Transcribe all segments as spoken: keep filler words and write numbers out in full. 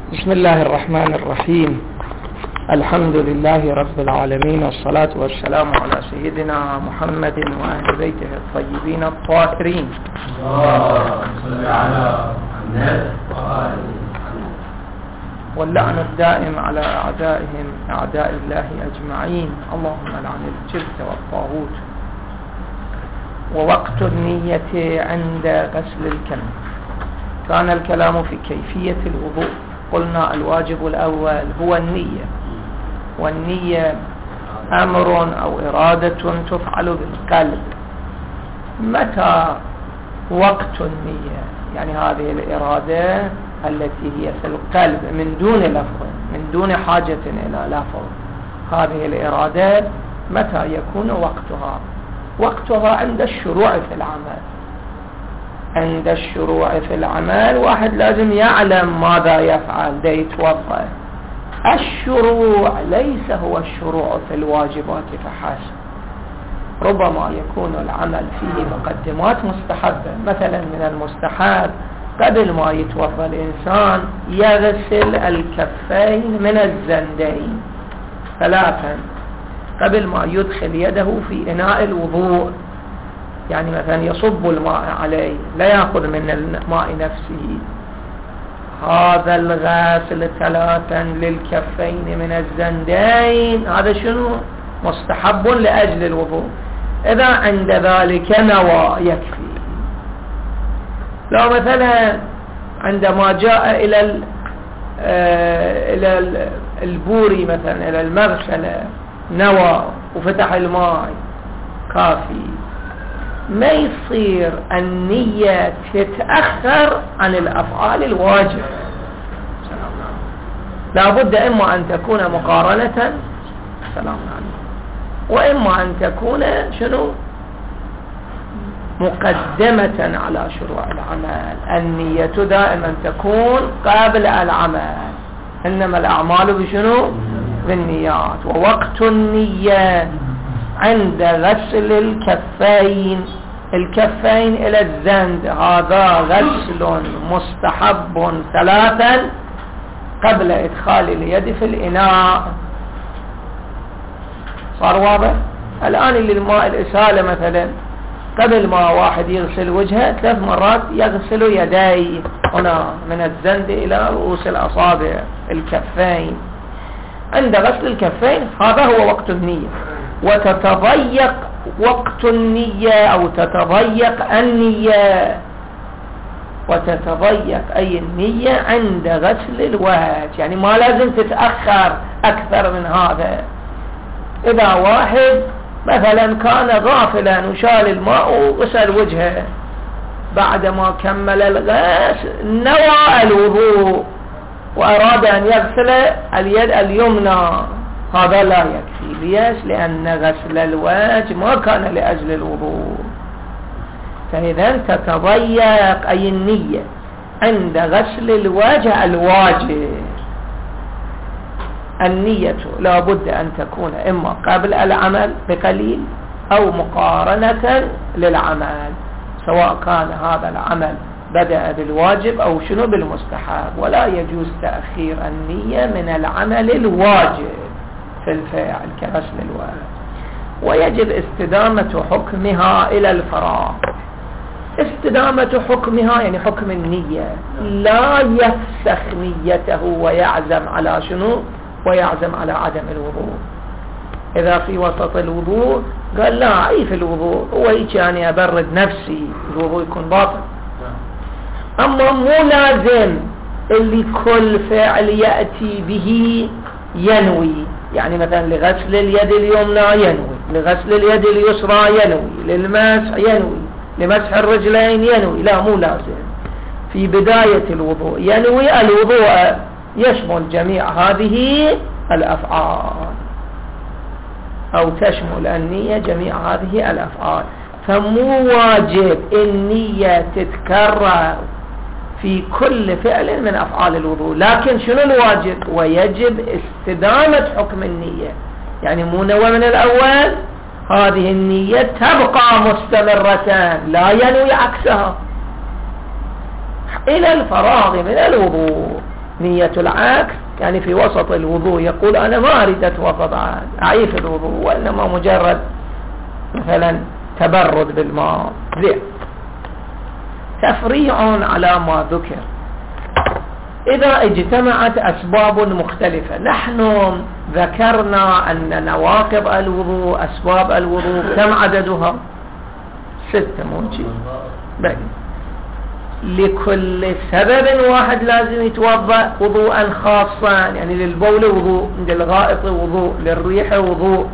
بسم الله الرحمن الرحيم. الحمد لله رب العالمين، والصلاة والسلام على سيدنا محمد وآل بيته الطيبين الطاهرين. واللعن الدائم على أعدائهم أعداء الله أجمعين. اللهم لعن الجبت والطاغوت. ووقت النية عند غسل الكلب. كان الكلام في كيفية الوضوء. قلنا الواجب الأول هو النية، والنية أمر أو إرادة تفعل بالقلب. متى وقت النية؟ يعني هذه الإرادة التي هي في القلب من دون لفظ، من دون حاجة إلى لفظ. هذه الإرادة متى يكون وقتها؟ وقتها عند الشروع في العمل. عند الشروع في العمل واحد لازم يعلم ماذا يفعل، دا يتوضأ. الشروع ليس هو الشروع في الواجبات فحسب، ربما يكون العمل فيه مقدمات مستحبة. مثلا من المستحب قبل ما يتوضأ الإنسان يغسل الكفين من الزندين ثلاثا قبل ما يدخل يده في إناء الوضوء. يعني مثلا يصب الماء عليه، لا يأخذ من الماء نفسه. هذا الغسل ثلاثا للكفين من الزندين هذا شنو؟ مستحب لأجل الوضوء. إذا عند ذلك نوى يكفي. لو مثلا عندما جاء إلى إلى البوري مثلا إلى المغسلة نوى وفتح الماء كافي. ما يصير النية تتأخر عن الأفعال الواجب. لا بد إما أن تكون مقارنة سلام عليكم، وإما أن تكون شنو مقدمة على شروع العمل. النية دائما تكون قبل العمل، إنما الأعمال بشنو؟ بالنيات. ووقت النية عند غسل الكفين، الكفين إلى الزند، هذا غسل مستحب ثلاثا قبل إدخال اليد في الإناء. صار واضح؟ الآن للماء الإسالة مثلا قبل ما واحد يغسل وجهه ثلاث مرات يغسل يديه هنا من الزند إلى رؤوس الأصابع الكفين. عند غسل الكفين هذا هو وقت النية. وتتضيق وقت النية أو تتضيق النية، وتتضيق أي النية عند غسل الوجه. يعني ما لازم تتأخر أكثر من هذا. إذا واحد مثلا كان غافلا وشال الماء وغسل وجهه، بعدما كمل الغسل نوى الوضوء وأراد أن يغسل اليد اليمنى، هذا لا يكفي. ليش؟ لأن غسل الوجه ما كان لأجل الوضوء. فإذا تتضيق أي النية عند غسل الوجه الواجب. النية لا بد أن تكون إما قبل العمل بقليل أو مقارنة للعمل، سواء كان هذا العمل بدأ بالواجب أو شنو بالمستحب. ولا يجوز تأخير النية من العمل الواجب في الفعل كغسل الوجه. ويجب استدامة حكمها إلى الفراغ. استدامة حكمها يعني حكم النية، لا يفسخ نيته ويعزم على شنو؟ ويعزم على عدم الوضوء. إذا في وسط الوضوء قال لا عيف الوضوء، هو هيك يعني أبرد نفسي، الوضوء يكون باطل. أما مو لازم اللي كل فعل يأتي به ينوي. يعني مثلا لغسل اليد اليمنى ينوي، لغسل اليد اليسرى ينوي، للمسح ينوي، لمسح الرجلين ينوي. لا، مو لازم. في بداية الوضوء ينوي. الوضوء يشمل جميع هذه الأفعال، أو تشمل النية جميع هذه الأفعال. فمو واجب النية تتكرر في كل فعل من أفعال الوضوء، لكن شنو الواجب؟ ويجب استدامة حكم النية. يعني مو نوى من الأول، هذه النية تبقى مستمرة، لا ينوي عكسها إلى الفراغ من الوضوء. نية العكس يعني في وسط الوضوء يقول أنا ما أريد أتوضأ أعيف الوضوء، وإنما مجرد مثلا تبرد بالماء. زين. تفريع على ما ذكر. إذا اجتمعت أسباب مختلفة، نحن ذكرنا أن نواقض الوضوء أسباب الوضوء كم عددها؟ ستة موجي بل لكل سبب واحد لازم يتوضأ وضوءا خاصا، يعني للبول وضوء، للغائط وضوء، للريح وضوء.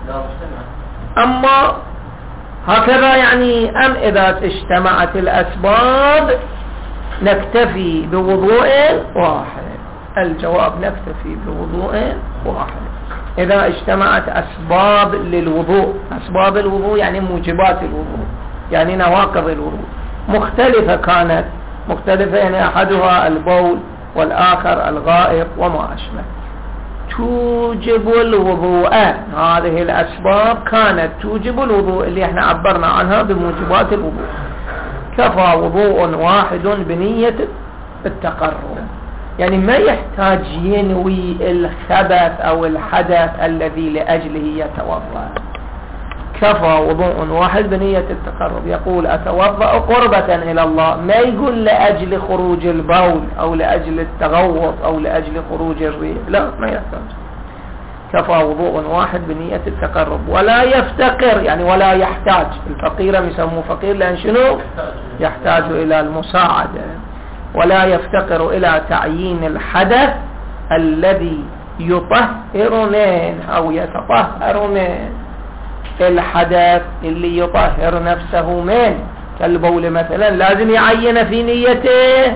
أما هكذا يعني أم إذا اجتمعت الأسباب نكتفي بوضوء واحد؟ الجواب نكتفي بوضوء واحد إذا اجتمعت أسباب للوضوء. أسباب الوضوء يعني موجبات الوضوء، يعني نواقض الوضوء مختلفة، كانت مختلفة يعني أحدها البول والآخر الغائط وما أشبه، توجب الوضوء. هذه الأسباب كانت توجب الوضوء اللي احنا عبرنا عنها بموجبات الوضوء. كفى وضوء واحد بنية التقرب، يعني ما يحتاج ينوي الخبث أو الحدث الذي لأجله يتوضأ. كفى وضوء واحد بنية التقرب، يقول أتوضأ قربة إلى الله، ما يقول لأجل خروج البول أو لأجل التغوط أو لأجل خروج الريح، لا ما يحتاج. كفى وضوء واحد بنية التقرب، ولا يفتقر يعني ولا يحتاج. الفقير يسموه فقير لأن شنو يحتاج إلى المساعدة، ولا يفتقر إلى تعيين الحدث الذي يطهر منه أو يتطهر منه. الحدث اللي يطهر نفسه منه كالبول مثلا لازم يعين في نيته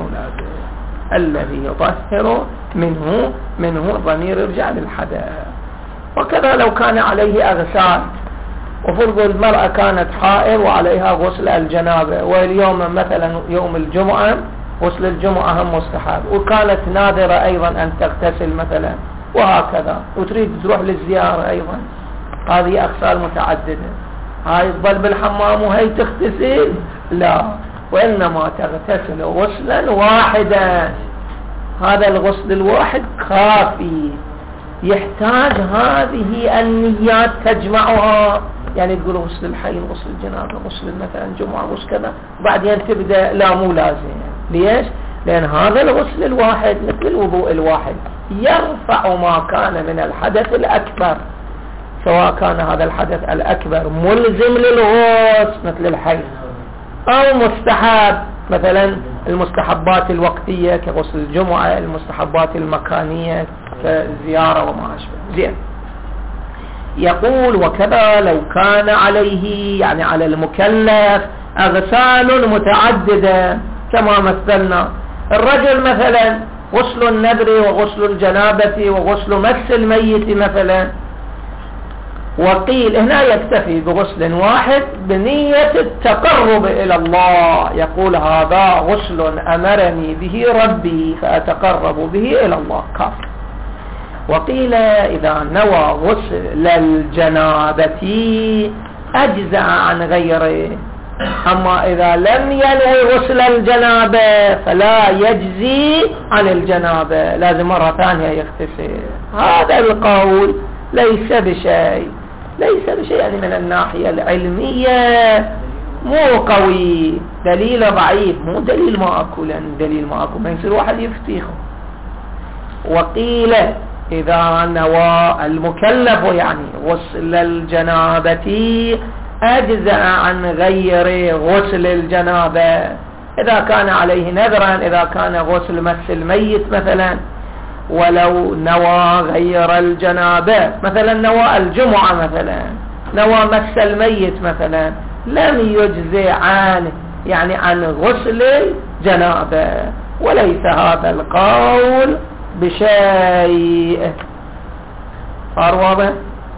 الذي يطهر منه منه ضمير يرجع للحدث. وكذا لو كان عليه أغسال، وفرض المرأة كانت حائض وعليها غسل الجنابة، واليوم مثلا يوم الجمعة غسل الجمعة هم مستحب، وكانت نادرة أيضا أن تغتسل مثلا وهكذا، وتريد تروح للزيارة أيضا، هذه أغسال متعددة، هاي تظل بالحمام وهي تغتسل؟ لا، وإنما تغتسل غسلا واحدا. هذا الغسل الواحد كافي، يحتاج هذه النيات تجمعها، يعني تقول غسل الحين غسل الجنابة غسل مثلا جمعة غسل كذا، وبعدين تبدأ لا مو لازم. ليش؟ لأن هذا الغسل الواحد مثل الوضوء الواحد يرفع ما كان من الحدث الأكبر، سواء كان هذا الحدث الأكبر ملزم للغسل مثل الحيض أو مستحب، مثلا المستحبات الوقتية كغسل الجمعة، المستحبات المكانية كالزيارة وما أشبه. زين. يقول وكذا لو كان عليه يعني على المكلف أغسال متعددة كما مثلنا، الرجل مثلا غسل النذر وغسل الجنابة وغسل مس الميت مثلا، وقيل هنا يكتفي بغسل واحد بنية التقرب إلى الله، يقول هذا غسل أمرني به ربي فأتقرب به إلى الله كافر. وقيل إذا نوى غسل الجنابة أجزأ عن غيره، أما إذا لم ينوي غسل الجنابة فلا يجزي عن الجنابة، لازم مرة ثانية يغتسل. هذا القول ليس بشيء، ليس بشيء يعني من الناحية العلمية مو قوي، دليل ضعيف، مو دليل ما أكو، لأن دليل ما أكو ما يصير واحد يفتيخه. وقيل إذا نوى المكلف يعني غسل الجنابة أجزأ عن غير غسل الجنابة، إذا كان عليه نذرا، إذا كان غسل مس الميت مثلا، ولو نوى غير الجنابة مثلا نوى الجمعة مثلا، نوى مس الميت مثلا، لم يجزي عنه يعني عن غسل الجنابة، وليس هذا القول بشيء. صار واضح؟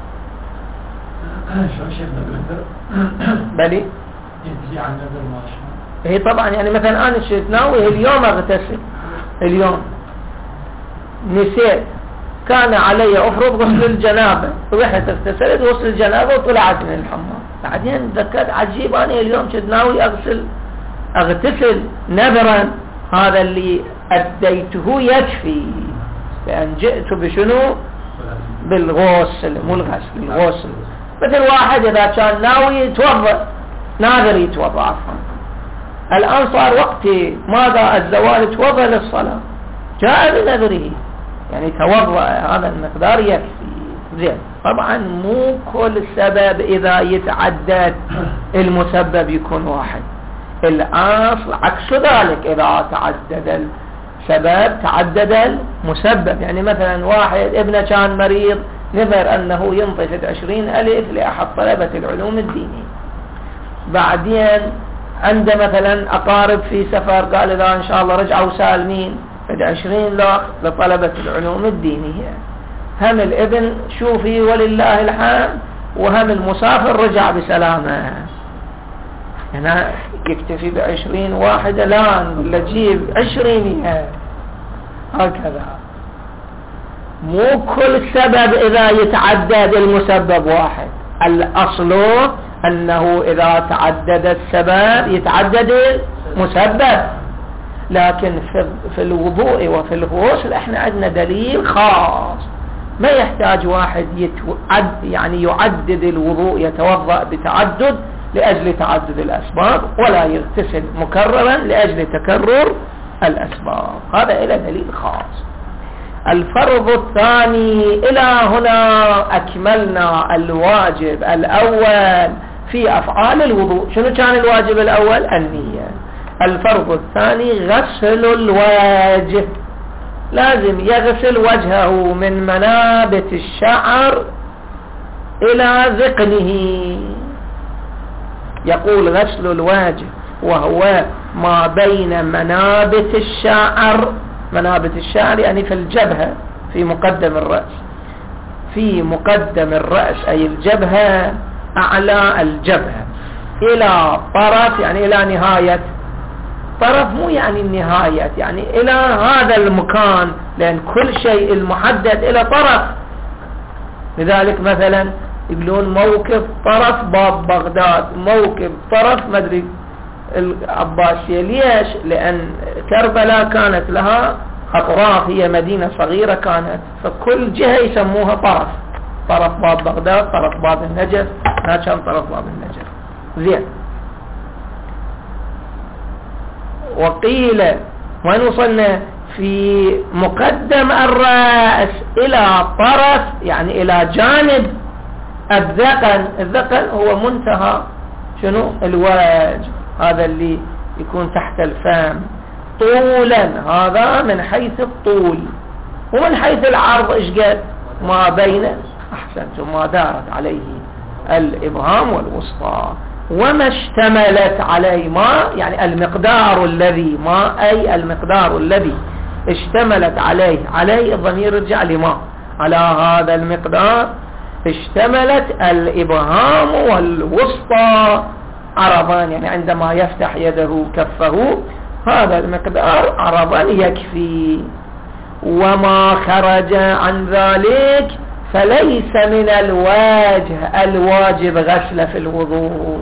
بلي يجزي عن نذر ما شاء. هي طبعا يعني مثلا أنا شئت ناوي اليوم أغتسل، اليوم نسيت، كان علي أفرض غسل الجنابة، رحت اغتسلت غسل الجنابة وطلعت من الحمام، بعدين ذكرت عجيب أنا اليوم شئت ناوي أغسل أغتسل نذرا، هذا اللي أديته يكفي، لأن جئت بشنو؟ بالغسل، مو الغسل، الغسل. مثل واحد إذا كان ناوي يتوضأ، ناظر يتوضأ عفوا، الآن صار وقت ماذا الزوال توضأ للصلاة، جاء بنذره يعني توضأ هذا المقدار يكفي. زين، طبعا مو كل سبب إذا يتعدد المسبب يكون واحد، الأصل عكس ذلك، إذا تعدد السبب تعدد المسبب. يعني مثلا واحد ابنه كان مريض، نذر أنه ينطي عشرين ألف لأحد طلبة العلوم الدينية، بعدين عنده مثلا أقارب في سفر، قال إذا إن شاء الله رجعوا سالمين فد عشرين لاخ لطلبة العلوم الدينية. هم الابن شوفي ولله الحمد، وهم المسافر رجع بسلامة، هنا يكتفي بعشرين واحدة، لا نقول له جيب عشرينية، هكذا. مو كل سبب إذا يتعدد المسبب واحد، الأصل أنه إذا تعدد السبب يتعدد المسبب. لكن في الوضوء وفي الغسل احنا عندنا دليل خاص، ما يحتاج واحد يتعد يعني يعدد الوضوء يتوضأ بتعدد لأجل تعدد الأسباب، ولا يغتسل مكررا لأجل تكرر الأسباب، هذا إلى دليل خاص. الفرض الثاني، إلى هنا أكملنا الواجب الأول في أفعال الوضوء. شنو كان الواجب الأول؟ النية. الفرض الثاني غسل الوجه، لازم يغسل وجهه من منابت الشعر إلى ذقنه. يقول غسل الوجه وهو ما بين منابت الشعر، منابت الشعر يعني في الجبهة، في مقدم الرأس، في مقدم الرأس أي الجبهة، أعلى الجبهة، إلى طرف يعني إلى نهاية، طرف مو يعني النهاية، يعني إلى هذا المكان، لأن كل شيء المحدد إلى طرف. لذلك مثلا يقولون موقف طرف باب بغداد، موقف طرف مدري العباسية. ليش؟ لأن كربلاء كانت لها أطراف، هي مدينة صغيرة كانت، فكل جهة يسموها طرف، طرف باب بغداد، طرف باب النجف، هنا كان طرف باب النجف. زين، وقيل وين وصلنا؟ في مقدم الرأس إلى طرف يعني إلى جانب الذقن. الذقن هو منتهى شنو؟ الوجه، هذا اللي يكون تحت الفم طولا، هذا من حيث الطول. ومن حيث العرض ايش قد؟ ما بين، احسنتم، ما دارت عليه الابهام والوسطى. وما اشتملت عليه، ما يعني المقدار الذي، ما اي المقدار الذي اشتملت عليه، عليه الضمير يرجع لما، على هذا المقدار اشتملت الابهام والوسطى عرضان، يعني عندما يفتح يده كفه هذا المقدار عرضا يكفي. وما خرج عن ذلك فليس من الواجه الواجب غسل في الوضوء.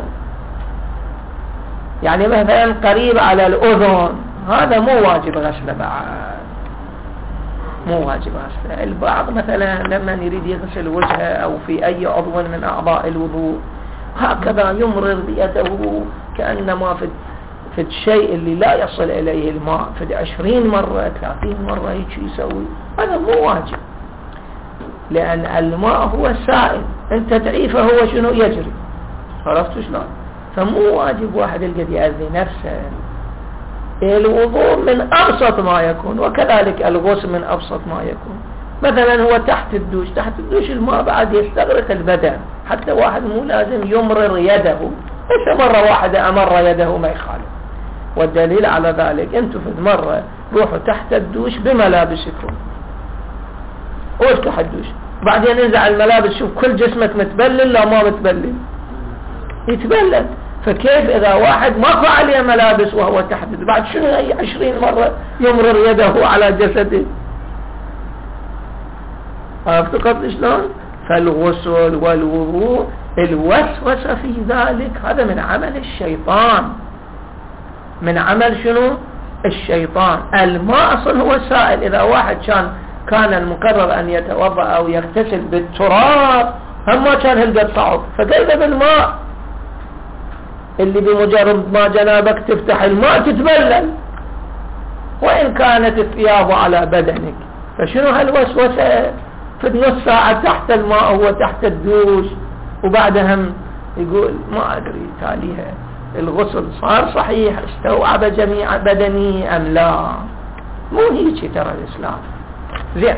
يعني مثلا قريب على الأذن، هذا مو واجب غسل بعد، مو واجب غسل. البعض مثلا لما يريد يغسل وجهه أو في أي عضو من أعضاء الوضوء هكذا يمرر بيده كأنما في في الشيء اللي لا يصل إليه الماء في عشرين مرة ثلاثين مرة هيك يسوي، هذا مو واجب، لأن الماء هو سائل، أنت تعيفه هو شنو يجري، عرفت شلون؟ فمو واجب واحد القد يأذي نفسه. الوضوء من أبسط ما يكون، وكذلك الغسل من أبسط ما يكون. مثلا هو تحت الدوش، تحت الدوش الماء بعد يستغرق البدن، حتى واحد مو لازم يمرر يده، بس مرة واحدة أمر يده ما يخالف. والدليل على ذلك انتوا في مرة روحوا تحت الدوش بملابسكم، وافتحوا الدوش، بعدين انزع الملابس، شوف كل جسمك متبلل لا ما متبلل، يتبلل. فكيف إذا واحد ما فعل ملابس وهو تحت بعد شنو هي عشرين مرة يمرر يده على جسده؟ عرفت قبل شلون؟ فالغسل والوضوء الوسوسة في ذلك هذا من عمل الشيطان، من عمل شنو؟ الشيطان. الماء أصلا هو السائل. إذا واحد كان كان المقرر أن يتوضأ أو يغتسل بالتراب هم ما كان هلقد صعب، فكيف بالماء اللي بمجرد ما جنابك تفتح الماء تتبلل، وإن كانت الثياب على بدنك. فشنو هالوسوسة في نص ساعة تحت الماء هو تحت الدوش، وبعدها هم يقول ما أدري تاليها الغسل صار صحيح استوعب جميع بدني أم لا. مو هيك ترى الإسلام. زين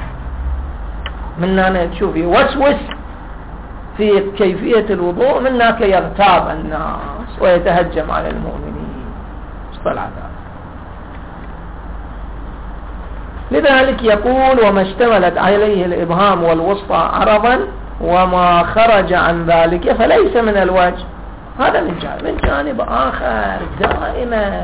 من هنا تشوف يوسوس في كيفية الوضوء، من هناك يغتاب الناس ويتهجم على المؤمنين. اصطلع ذلك. لذلك يقول وما اشتملت عليه الإبهام والوسطى عرضا وما خرج عن ذلك فليس من الوجه. هذا من جانب. من جانب آخر دائما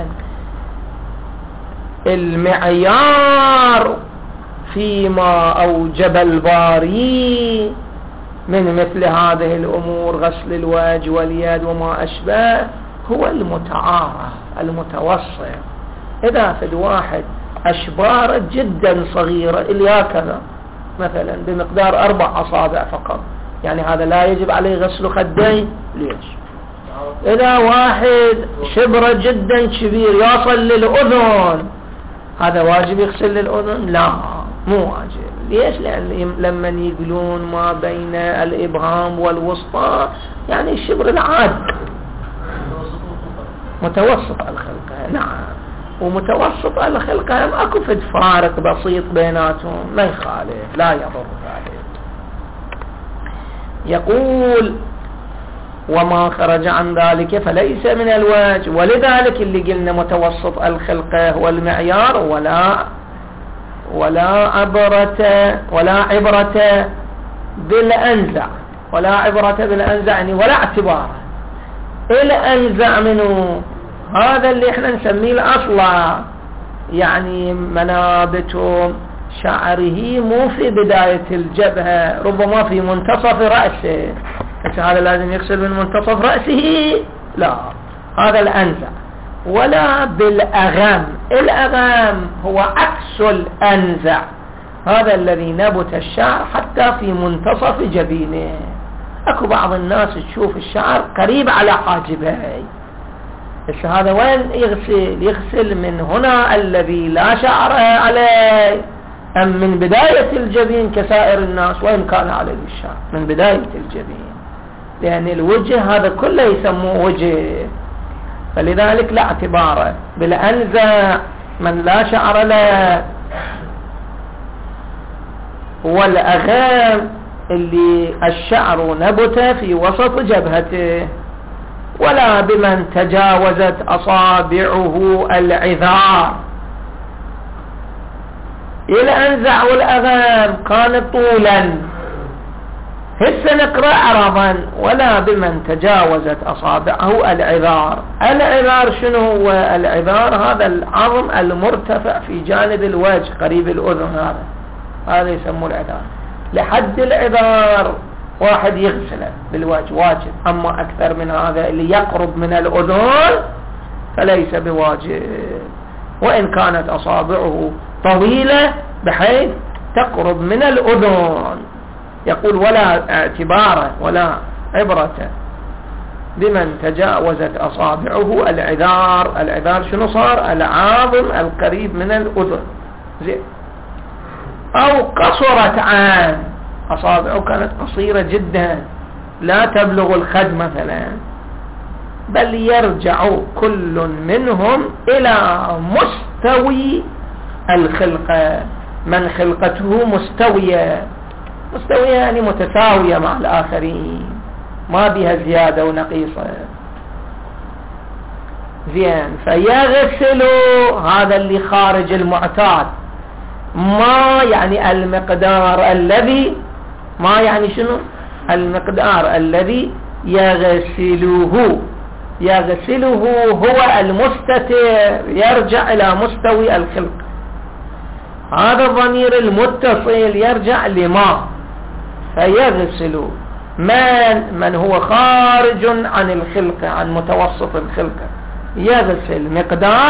المعيار فيما أوجب الباري من مثل هذه الأمور غسل الوجه واليد وما أشبه هو المتعارف المتوسط. إذا في واحد أشبار جدا صغيرة اللي هكذا مثلا بمقدار أربع أصابع فقط، يعني هذا لا يجب عليه غسل خدين. ليش؟ إذا واحد شبرة جدا كبير يصل للأذن هذا واجب يغسل للأذن؟ لا مو واجب. ليش؟ لأن لما يقولون ما بين الإبهام والوسطى يعني الشبر العادي متوسط الخلقة. نعم، ومتوسط الخلقة ما اكو فد فارق بسيط بيناتهم، ما يخالف لا يضر ذلك. يقول وما خرج عن ذلك فليس من الوجه. ولذلك اللي قلنا متوسط الخلقة هو المعيار، ولا ولا عبرة ولا عبرة بالأنزع، ولا عبرة بالأنزع يعني ولا اعتبار الأنزع منه. هذا اللي احنا نسميه الأصلع، يعني منابت شعره مو في بداية الجبهة، ربما في منتصف رأسه. هذا لازم يغسل من منتصف رأسه؟ لا، هذا الأنزع. ولا بالأغام. الأغام هو عكس الأنزع، هذا الذي نبت الشعر حتى في منتصف جبينه. اكو بعض الناس تشوف الشعر قريب على حاجبه، بس هذا وين يغسل؟ يغسل من هنا الذي لا شعر عليه أم من بداية الجبين كسائر الناس وإن كان عليه الشعر من بداية الجبين، لأن الوجه هذا كله يسموه وجه. فلذلك لا اعتباره بالأنزع من لا شعر له. والأغام اللي الشعر نبت في وسط جبهته. ولا بمن تجاوزت أصابعه العذار. الأنزع والأغام كان طولا، هسه نقرأ عرضا. ولا بمن تجاوزت أصابعه العذار. العذار شنو هو؟ العذار هذا العظم المرتفع في جانب الوجه قريب الأذن، هذا هذا يسموه العذار. لحد العذار واحد يغسله بالوجه واجب، أما أكثر من هذا اللي يقرب من الأذن فليس بواجب، وإن كانت أصابعه طويلة بحيث تقرب من الأذن. يقول ولا اعتبار ولا عبرة بمن تجاوزت أصابعه العذار. العذار شنو صار؟ العاظم القريب من الأذن. زين. أو قصرت عن أصابعه كانت قصيرة جدا لا تبلغ الخد مثلا، بل يرجع كل منهم إلى مستوي الخلقة، من خلقته مستوية. مستوية يعني متساوية مع الآخرين، ما بها زيادة ونقيصة. زين. فيغسل هذا اللي خارج المعتاد، ما يعني المقدار الذي، ما يعني شنو؟ المقدار الذي يغسله. يغسله هو المستتر، يرجع إلى مستوي الخلق. هذا الضمير المتصل يرجع لما، فيغسل من من هو خارج عن الخلقة، عن متوسط الخلقة، يغسل مقدار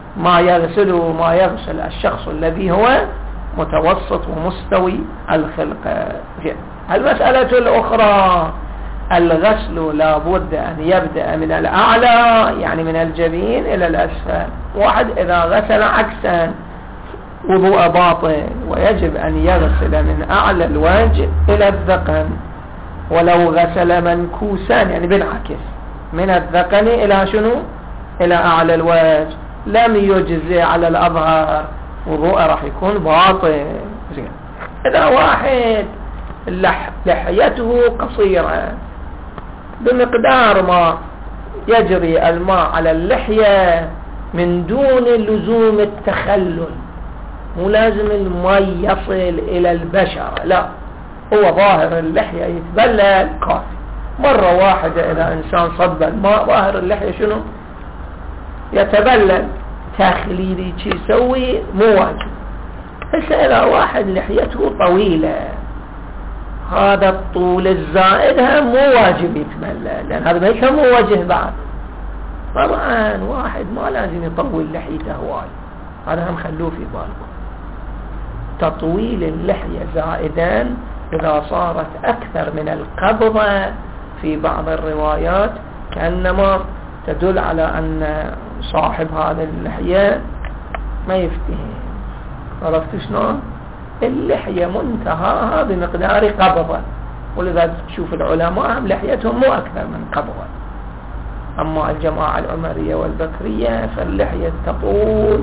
ما يغسله ما يغسل الشخص الذي هو متوسط ومستوي الخلقة. المسألة الأخرى الغسل لا بد أن يبدأ من الأعلى يعني من الجبين إلى الأسفل. واحد إذا غسل عكسا وضوء باطل، ويجب أن يغسل من أعلى الوجه إلى الذقن، ولو غسل منكوسان يعني بالعكس من الذقن إلى شنو إلى أعلى الوجه لم يجزي على الأظهر، وضوء راح يكون باطل. زين. إذا واحد لح لحيته قصيرة بمقدار ما يجري الماء على اللحية من دون لزوم التخلل، مو لازم الماء يصل إلى البشرة، لا، هو ظاهر اللحية يتبلل كافي. مرة واحدة إذا إنسان صب الماء ظاهر اللحية شنو يتبلل، تخليلي شي يسوي مو واجب. هسه إذا واحد لحيته طويلة هذا الطول الزائد هم مو واجب يتبلل، لأن هذا ما يسمى وجه بعد. طبعا واحد ما لازم يطول لحيته هواي، هذا هم خلوه في بالكم. تطويل اللحية زائدا إذا صارت أكثر من القبضة في بعض الروايات كأنما تدل على أن صاحب هذا اللحية ما يفتهم. عرفت شلون؟ اللحية منتهاها بمقدار قبضة، ولذا تشوف العلماء هم لحيتهم مو أكثر من قبضة. أما الجماعة العمرية والبكرية فاللحية تطول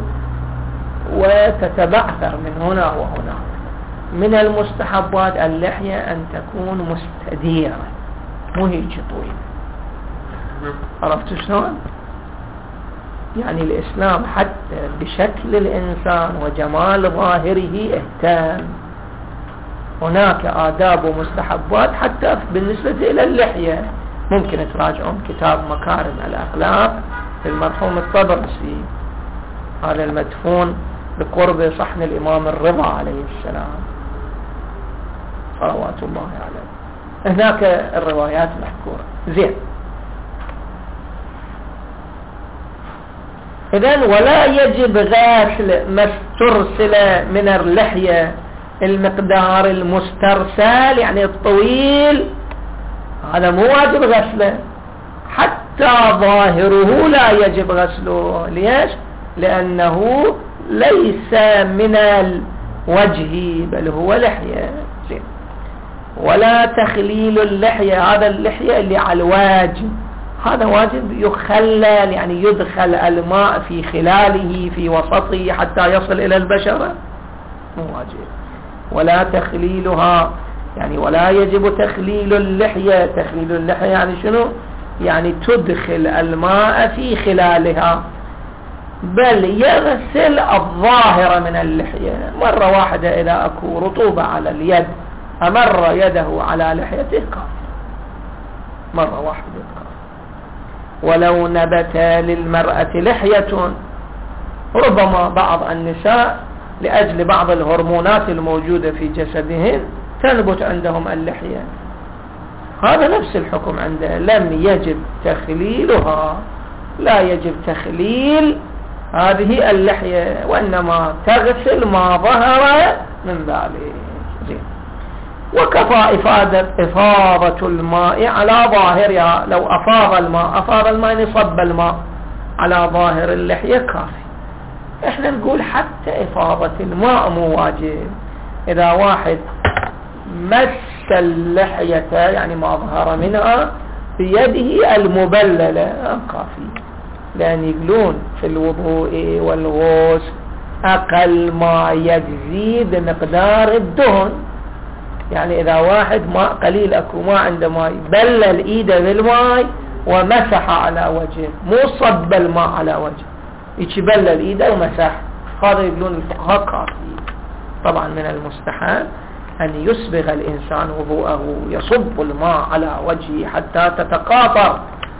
وتتبعثر من هنا وهنا. من المستحبات اللحية أن تكون مستديرة مو هيك طويلة. عرفت شلون؟ يعني الإسلام حتى بشكل الإنسان وجمال ظاهره اهتم. هناك آداب ومستحبات حتى بالنسبة إلى اللحية. ممكن تراجعون كتاب مكارم الأخلاق للمرحوم الطبرسي، هذا المدفون بقرب صحن الإمام الرضا عليه السلام صلوات الله عليه. هناك الروايات محكورة. زين. إذن ولا يجب غسل ما استرسل من اللحية المقدار المسترسل يعني الطويل، هذا مو واجب غسله، حتى ظاهره لا يجب غسله. ليش؟ لأنه ليس من الوجه بل هو لحية. زين. ولا تخليل اللحية، هذا اللحية اللي على الوجه هذا واجب يخلل يعني يدخل الماء في خلاله في وسطه حتى يصل إلى البشرة، مو واجب. ولا تخليلها يعني ولا يجب تخليل اللحية. تخليل اللحية يعني شنو؟ يعني تدخل الماء في خلالها، بل يغسل الظاهر من اللحية. مرة واحدة إذا أكو رطوبة على اليد أمر يده على لحيته كافر، مرة واحدة كافر. ولو نبت للمرأة لحية، ربما بعض النساء لأجل بعض الهرمونات الموجودة في جسدهن تنبت عندهم اللحية، هذا نفس الحكم عنده، لم يجب تخليلها، لا يجب تخليل هذه اللحية، وإنما تغسل ما ظهر من ذلك. زين. وكفى إفادة إفاضة الماء على ظاهرها. لو أفاض الماء أفاض الماء يصب الماء على ظاهر اللحية كافي. احنا نقول حتى إفاضة الماء مو واجب. إذا واحد مس اللحية يعني ما ظهر منها بيده المبللة كافي، لأن يقولون في الوضوء والغسل أقل ما يجزي بمقدار الدهن. يعني إذا واحد ماء قليل أكو ما عنده ماء بلل إيده بالماء ومسح على وجهه، مو صب الماء على وجهه، يتبلل إيده ومسح، هذا يقولون الفقهاء كافي. طبعا من المستحيل أن يسبغ الإنسان وضوءه يصب الماء على وجهه حتى تتقاطر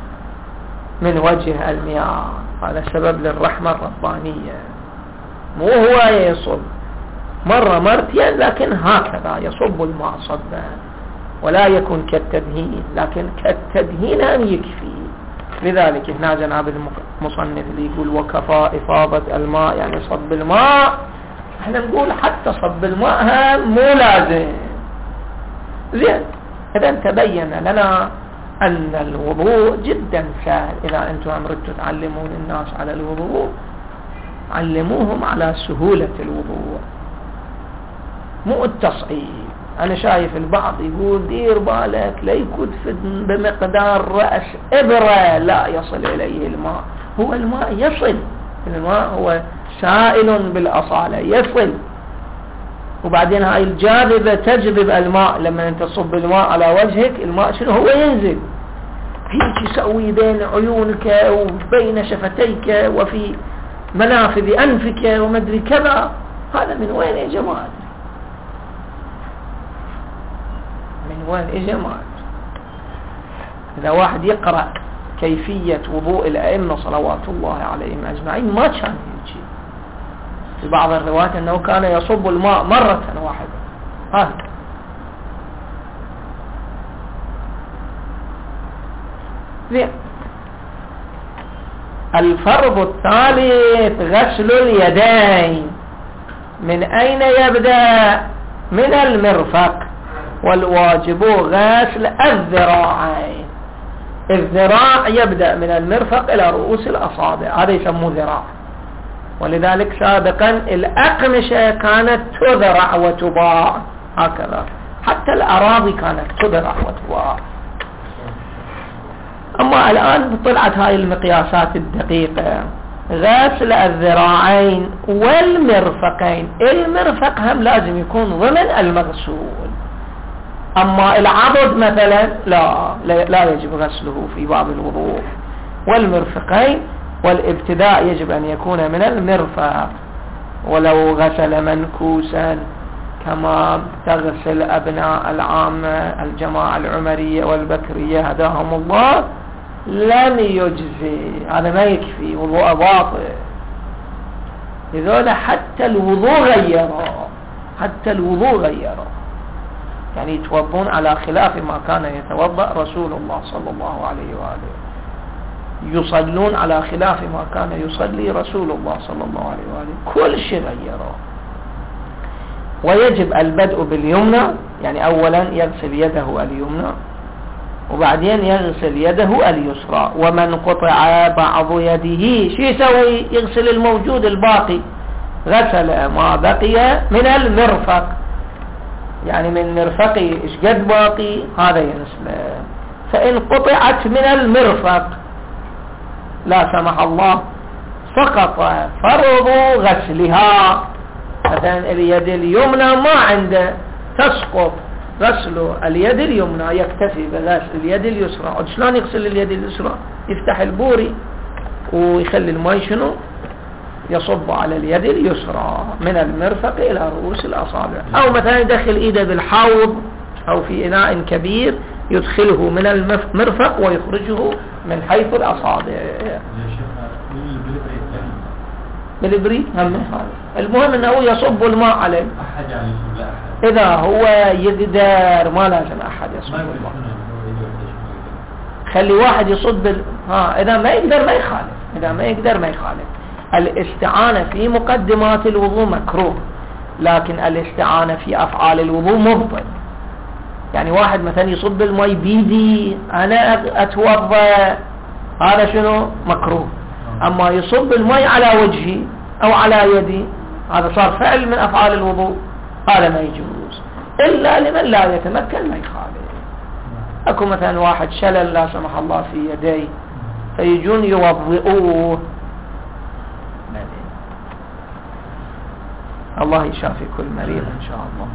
من وجه المياه، هذا سبب للرحمة الربانية. مو هو يصب مرة مرتين، لكن هكذا يصب الماء صبا، ولا يكون كالتدهين، لكن كالتدهين هم يكفي. لذلك هنا جناب المصنف اللي يقول وكفى إفاضة الماء يعني صب الماء، احنا نقول حتى صب الماء مو لازم. زين، إذا تبين لنا أن الوضوء جدا سهل. إذا أنتم أمرتوا تعلمون الناس على الوضوء علموهم على سهولة الوضوء مو التصعيب. أنا شايف البعض يقول دير بالك لا يكون بمقدار رأس إبرة لا يصل إليه الماء. هو الماء يصل، الماء هو سائل بالأصالة يصل، وبعدين هاي الجاذبة تجذب الماء. لما أنت تصب الماء على وجهك الماء شنو هو ينزل هيك يسوي بين عيونك وبين شفتيك وفي منافذ أنفك ومدري كذا. هذا من وين يا جماعة؟ من وين يا جماعة؟ إذا واحد يقرأ كيفية وضوء الأئمة صلوات الله عليهم أجمعين ما كان يجي. في بعض الروايات أنه كان يصب الماء مرة واحدة. ها زين. الفرض الثالث غسل اليدين. من أين يبدأ؟ من المرفق، والواجب غسل الذراعين. الذراع يبدأ من المرفق إلى رؤوس الأصابع، هذا يسموه ذراع. ولذلك سابقا الأقمشة كانت تذرع وتباع هكذا، حتى الأراضي كانت تذرع وتباع. أما الآن طلعت هاي المقياسات الدقيقة. غسل الذراعين والمرفقين. المرفق هم لازم يكون ضمن المغسول. أما العضد مثلا لا لا يجب غسله في باب الوضوء. والمرفقين والابتداء يجب أن يكون من المرفق، ولو غسل منكوسا كما تغسل أبناء العامة الجماعة العمرية والبكرية هداهم الله لم يجزي، هذا ما يكفي، وضوء باطل. لذلك حتى الوضوء غيره، حتى الوضوء غيره، يعني يتوضون على خلاف ما كان يتوضأ رسول الله صلى الله عليه وآله، يصلون على خلاف ما كان يصلي رسول الله صلى الله عليه وآله، كل شيء غيره. ويجب البدء باليمنى، يعني أولا يغسل يده اليمنى وبعدين يغسل يده اليسرى. ومن قطع بعض يده شو يسوي؟ يغسل الموجود الباقي. غسل ما بقي من المرفق، يعني من مرفقي ايش قد باقي هذا يغسله. فإن قطعت من المرفق لا سمح الله سقط فرض غسلها. مثلا اليد اليمنى ما عنده تسقط غسل اليد اليمنى، يكتفي بغسل اليد اليسرى. شلون يغسل اليد اليسرى؟ يفتح البوري ويخلي الماء شنو يصب على اليد اليسرى من المرفق إلى رؤوس الأصابع. أو مثلا يدخل إيده بالحوض أو في إناء كبير يدخله من المرفق ويخرجه من حيث الأصابع. بالبريد هم هذا. المهم أنه يصب الماء عليه. أحد يعني إذا هو يقدر، ما لازم أحد يصب الماء. خلي واحد يصب بال... ها إذا ما يقدر ما يخالف، إذا ما يقدر ما يخالف. الاستعانة في مقدمات الوضوء مكروه، لكن الاستعانة في أفعال الوضوء مبطل. يعني واحد مثلا يصب الماء بيدي أنا أتوضأ، هذا شنو مكروه. أما يصب الماء على وجهي أو على يدي هذا صار فعل من أفعال الوضوء، هذا ما يجوز إلا لمن لا يتمكن ما يخالف. أكو مثلا واحد شلل لا سمح الله في يديه فيجون يوضئوه، الله يشافي كل مريض إن شاء الله.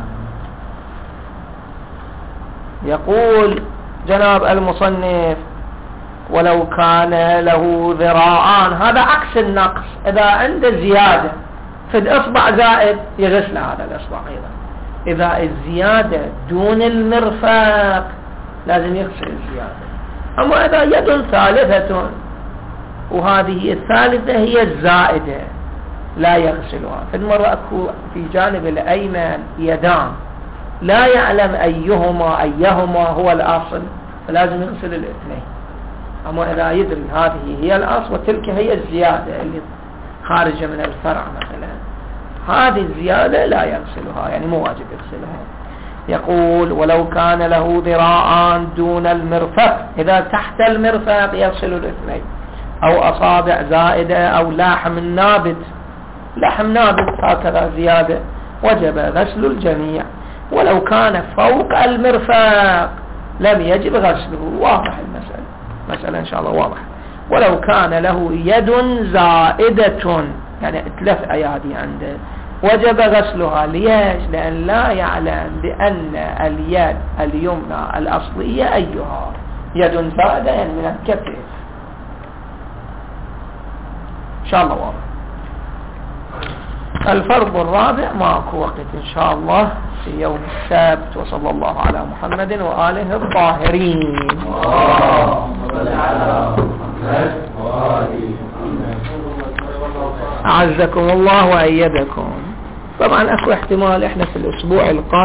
يقول جناب المصنف ولو كان له ذراعان، هذا عكس النقص. إذا عنده زيادة في الإصبع زائد يغسل هذا الإصبع أيضا. إذا الزيادة دون المرفق لازم يغسل الزيادة. أما إذا يد ثالثة وهذه الثالثة هي الزائدة لا يغسلها. في المرة أكو في جانب الأيمن يدان لا يعلم أيهما أيهما هو الأصل، فلازم يغسل الاثنين. أما إذا يدري هذه هي الأصل وتلك هي الزيادة اللي خارجة من الفرع مثلا، هذه الزيادة لا يغسلها، يعني مو واجب يغسلها. يقول ولو كان له ذراعان دون المرفق، إذا تحت المرفق يغسل الاثنين، أو أصابع زائدة أو لحم نابت، لحم نابت هكذا زيادة وجب غسل الجميع. ولو كان فوق المرفق لم يجب غسله. واضح المسألة، مسألة إن شاء الله واضح. ولو كان له يد زائدة، يعني ثلاث أيادي عنده، وجب غسلها. ليش؟ لأن لا يعلم بأن اليد اليمنى الأصلية أيها، يد زائدة يعني من الكتف. إن شاء الله واضح. الفرض الرابع ماكو وقت إن شاء الله في يوم السبت. وصلى الله على محمد وآله الطاهرين. أعزكم الله وأيدكم. طبعا أكو احتمال إحنا في الأسبوع القادم